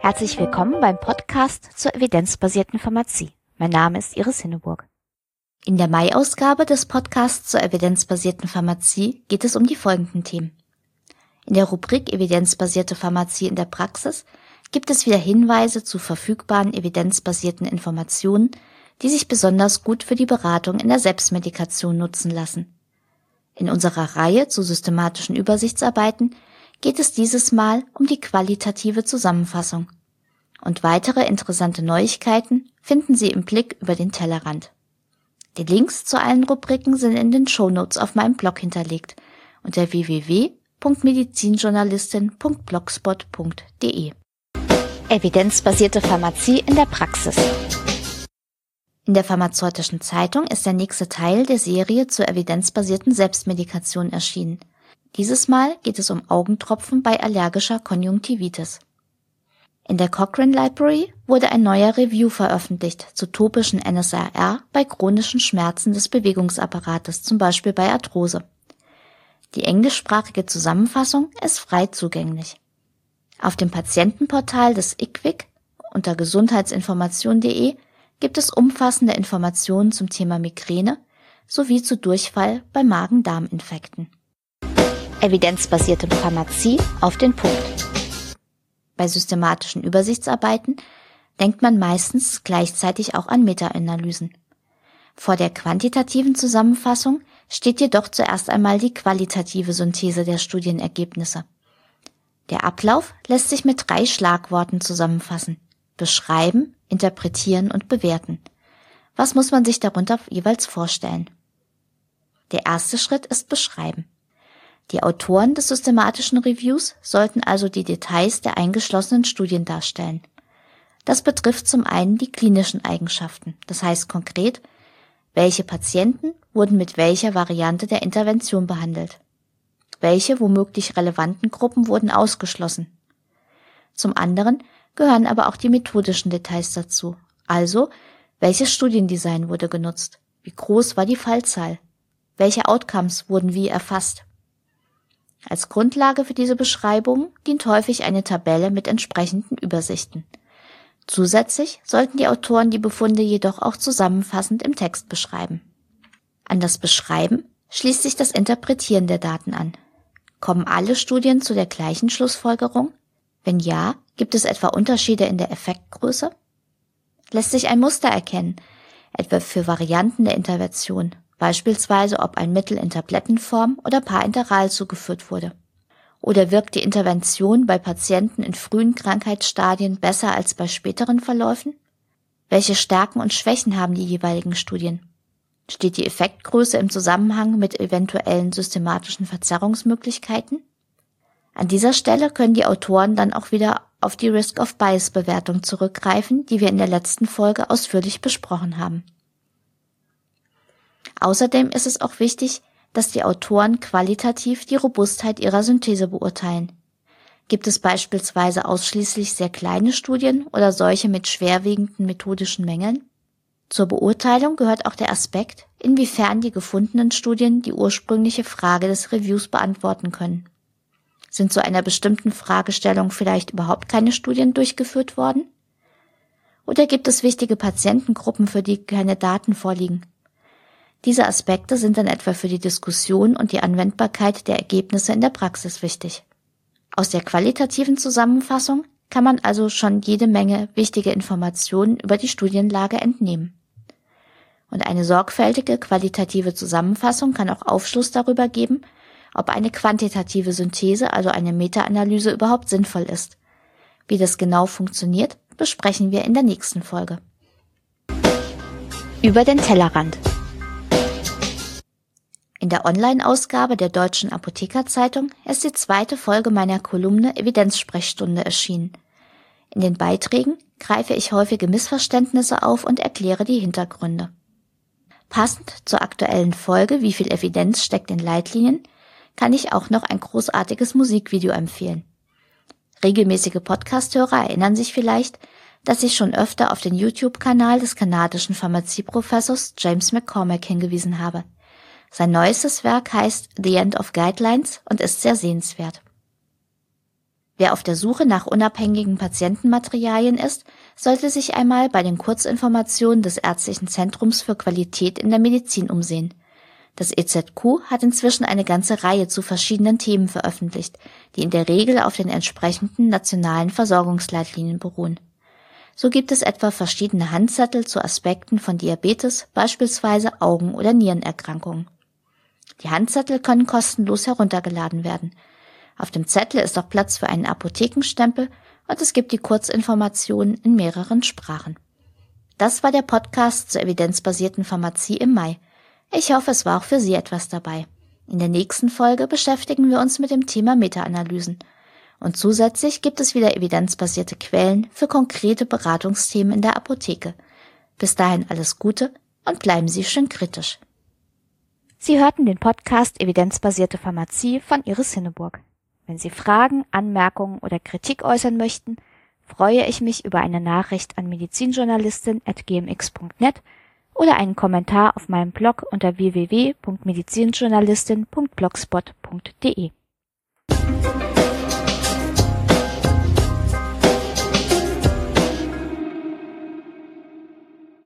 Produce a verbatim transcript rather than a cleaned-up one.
Herzlich willkommen beim Podcast zur evidenzbasierten Pharmazie. Mein Name ist Iris Hinneburg. In der Mai-Ausgabe des Podcasts zur evidenzbasierten Pharmazie geht es um die folgenden Themen. In der Rubrik Evidenzbasierte Pharmazie in der Praxis gibt es wieder Hinweise zu verfügbaren evidenzbasierten Informationen, die sich besonders gut für die Beratung in der Selbstmedikation nutzen lassen. In unserer Reihe zu systematischen Übersichtsarbeiten geht es dieses Mal um die qualitative Zusammenfassung. Und weitere interessante Neuigkeiten finden Sie im Blick über den Tellerrand. Die Links zu allen Rubriken sind in den Shownotes auf meinem Blog hinterlegt unter w w w punkt medizinjournalistin punkt blogspot punkt de. Evidenzbasierte Pharmazie in der Praxis. In der Pharmazeutischen Zeitung ist der nächste Teil der Serie zur evidenzbasierten Selbstmedikation erschienen. Dieses Mal geht es um Augentropfen bei allergischer Konjunktivitis. In der Cochrane Library wurde ein neuer Review veröffentlicht zu topischen N S A R bei chronischen Schmerzen des Bewegungsapparates, zum Beispiel bei Arthrose. Die englischsprachige Zusammenfassung ist frei zugänglich. Auf dem Patientenportal des I Q W I C unter gesundheitsinformation punkt de gibt es umfassende Informationen zum Thema Migräne sowie zu Durchfall bei Magen-Darm-Infekten. Evidenzbasierte Pharmazie auf den Punkt. Bei systematischen Übersichtsarbeiten denkt man meistens gleichzeitig auch an Meta-Analysen. Vor der quantitativen Zusammenfassung steht jedoch zuerst einmal die qualitative Synthese der Studienergebnisse. Der Ablauf lässt sich mit drei Schlagworten zusammenfassen: beschreiben, interpretieren und bewerten. Was muss man sich darunter jeweils vorstellen? Der erste Schritt ist beschreiben. Die Autoren des systematischen Reviews sollten also die Details der eingeschlossenen Studien darstellen. Das betrifft zum einen die klinischen Eigenschaften, das heißt konkret, welche Patienten wurden mit welcher Variante der Intervention behandelt, welche womöglich relevanten Gruppen wurden ausgeschlossen. Zum anderen gehören aber auch die methodischen Details dazu, also welches Studiendesign wurde genutzt, wie groß war die Fallzahl, welche Outcomes wurden wie erfasst. Als Grundlage für diese Beschreibung dient häufig eine Tabelle mit entsprechenden Übersichten. Zusätzlich sollten die Autoren die Befunde jedoch auch zusammenfassend im Text beschreiben. An das Beschreiben schließt sich das Interpretieren der Daten an. Kommen alle Studien zu der gleichen Schlussfolgerung? Wenn ja, gibt es etwa Unterschiede in der Effektgröße? Lässt sich ein Muster erkennen, etwa für Varianten der Intervention? Beispielsweise ob ein Mittel in Tablettenform oder parenteral zugeführt wurde. Oder wirkt die Intervention bei Patienten in frühen Krankheitsstadien besser als bei späteren Verläufen? Welche Stärken und Schwächen haben die jeweiligen Studien? Steht die Effektgröße im Zusammenhang mit eventuellen systematischen Verzerrungsmöglichkeiten? An dieser Stelle können die Autoren dann auch wieder auf die Risk-of-Bias-Bewertung zurückgreifen, die wir in der letzten Folge ausführlich besprochen haben. Außerdem ist es auch wichtig, dass die Autoren qualitativ die Robustheit ihrer Synthese beurteilen. Gibt es beispielsweise ausschließlich sehr kleine Studien oder solche mit schwerwiegenden methodischen Mängeln? Zur Beurteilung gehört auch der Aspekt, inwiefern die gefundenen Studien die ursprüngliche Frage des Reviews beantworten können. Sind zu einer bestimmten Fragestellung vielleicht überhaupt keine Studien durchgeführt worden? Oder gibt es wichtige Patientengruppen, für die keine Daten vorliegen? Diese Aspekte sind dann etwa für die Diskussion und die Anwendbarkeit der Ergebnisse in der Praxis wichtig. Aus der qualitativen Zusammenfassung kann man also schon jede Menge wichtige Informationen über die Studienlage entnehmen. Und eine sorgfältige qualitative Zusammenfassung kann auch Aufschluss darüber geben, ob eine quantitative Synthese, also eine Meta-Analyse, überhaupt sinnvoll ist. Wie das genau funktioniert, besprechen wir in der nächsten Folge. Über den Tellerrand. In der Online-Ausgabe der Deutschen Apothekerzeitung ist die zweite Folge meiner Kolumne Evidenzsprechstunde erschienen. In den Beiträgen greife ich häufige Missverständnisse auf und erkläre die Hintergründe. Passend zur aktuellen Folge Wie viel Evidenz steckt in Leitlinien, kann ich auch noch ein großartiges Musikvideo empfehlen. Regelmäßige Podcast-Hörer erinnern sich vielleicht, dass ich schon öfter auf den YouTube-Kanal des kanadischen Pharmazieprofessors James McCormack hingewiesen habe. Sein neuestes Werk heißt The End of Guidelines und ist sehr sehenswert. Wer auf der Suche nach unabhängigen Patientenmaterialien ist, sollte sich einmal bei den Kurzinformationen des Ärztlichen Zentrums für Qualität in der Medizin umsehen. Das E Z Q hat inzwischen eine ganze Reihe zu verschiedenen Themen veröffentlicht, die in der Regel auf den entsprechenden nationalen Versorgungsleitlinien beruhen. So gibt es etwa verschiedene Handzettel zu Aspekten von Diabetes, beispielsweise Augen- oder Nierenerkrankungen. Die Handzettel können kostenlos heruntergeladen werden. Auf dem Zettel ist auch Platz für einen Apothekenstempel und es gibt die Kurzinformationen in mehreren Sprachen. Das war der Podcast zur evidenzbasierten Pharmazie im Mai. Ich hoffe, es war auch für Sie etwas dabei. In der nächsten Folge beschäftigen wir uns mit dem Thema Meta-Analysen. Und zusätzlich gibt es wieder evidenzbasierte Quellen für konkrete Beratungsthemen in der Apotheke. Bis dahin alles Gute und bleiben Sie schön kritisch. Sie hörten den Podcast Evidenzbasierte Pharmazie von Iris Hinneburg. Wenn Sie Fragen, Anmerkungen oder Kritik äußern möchten, freue ich mich über eine Nachricht an medizinjournalistin at g m x punkt net oder einen Kommentar auf meinem Blog unter w w w punkt medizinjournalistin punkt blogspot punkt de.